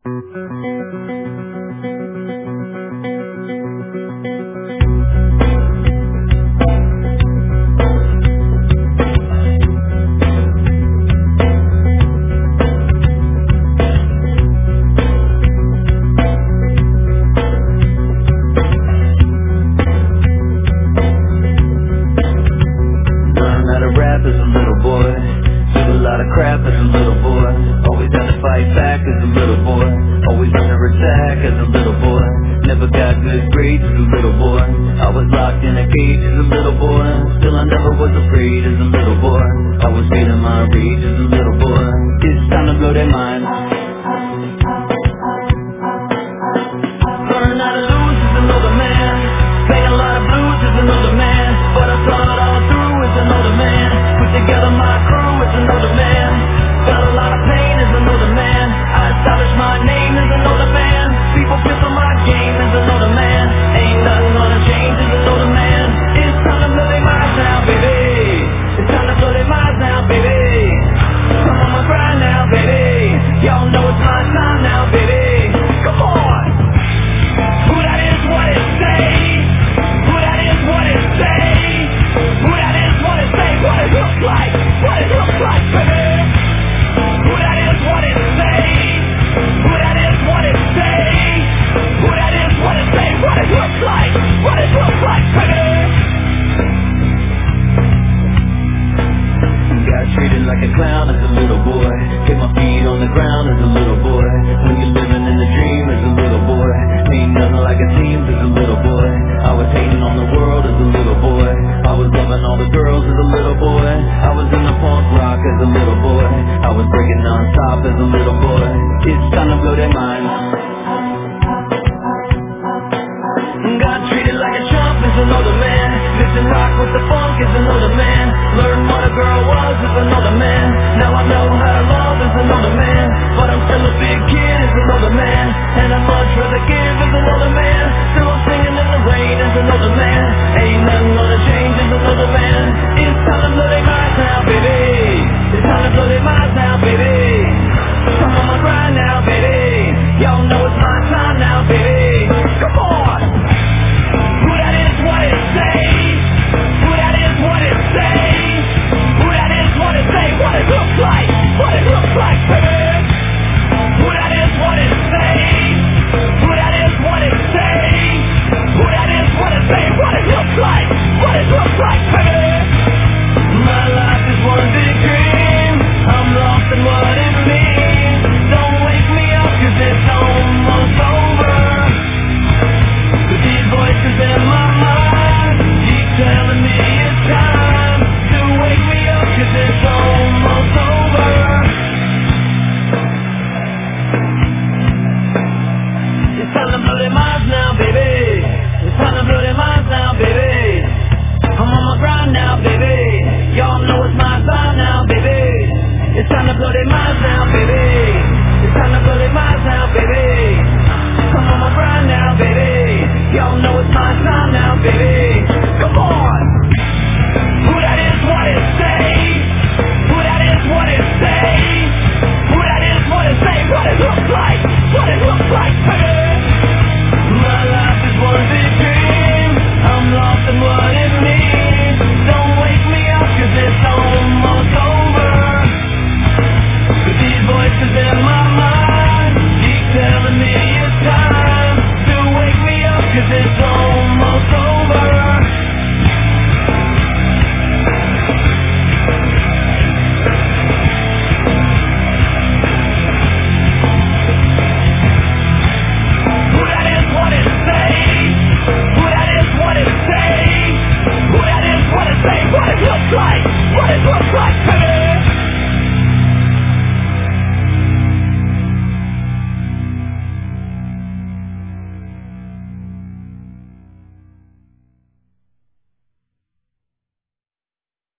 Learned how to rap as a little boy. Took a lot of crap as a little boy. Always had to fight back as a little boy. Always under attack as a little boy. Never got good grades as a little boy. I was locked in a cage as a little boy. Still I never was afraid as a little boy. I was feeling my rage as a little boy. It's time to blow their minds. Learn how to lose as an older man. Playing a lot of blues as an older man. But I saw it all through as an older man. Put together my crew as an older man. Felt a lot of pain as an older man. I established my name as an older man. People feel for my game as an older man. Ain't nothing gonna change as an older man. It's time to blow their minds now, baby. It's time to blow their minds now, baby. I'm on my grind now, baby. Y'all know it's my time now, baby. Come on. Who that is, what it say? Who that is, what it say? Who that is, what it say? What it looks like? What it looks like, baby? Who that is, what it say? Who that is, what it say? Who that is, what it say? What it looks like? What it looks like, baby? Got treated like a clown as a little boy. Kept my feet on the ground as a little boy. When you're living in the dream as a little boy, ain't nothing like it seems as a little boy. I was hating on the world as a little boy. I was loving all the girls as a little boy. I was in the punk rock as a little boy. I was breaking non-stop as a little boy. It's time to blow their minds. Got treated like a chump as an older man. Mixing rock with the funk as an older man. Learned what a girl was as an older man. Now I know how to love as an older man. But I'm still a big kid as an older man. And I'd much rather give as an older man. Still I'm singing in the rain as an older man. Ain't nothing gonna change as an older man. It's time to blow their minds now, baby. It's time to blow their minds now, baby. I'm on my grind now, baby. Y'all know